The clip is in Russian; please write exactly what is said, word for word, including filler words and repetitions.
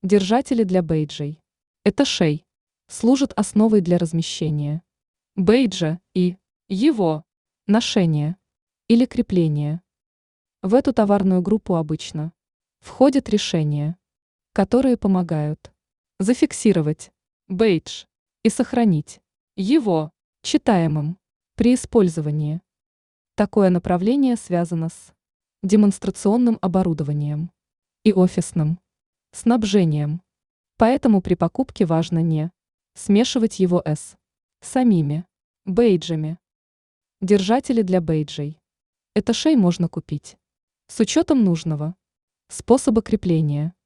Держатели для бейджей. Это шей. Служат основой для размещения бейджа и его ношения или крепления. В эту товарную группу обычно входят решения, которые помогают зафиксировать бейдж и сохранить его читаемым при использовании. Такое направление связано с демонстрационным оборудованием и офисным снабжением. Поэтому при покупке важно не смешивать его с самими бейджами. Держатели для бейджей. Это шей можно купить с учетом нужного способа крепления.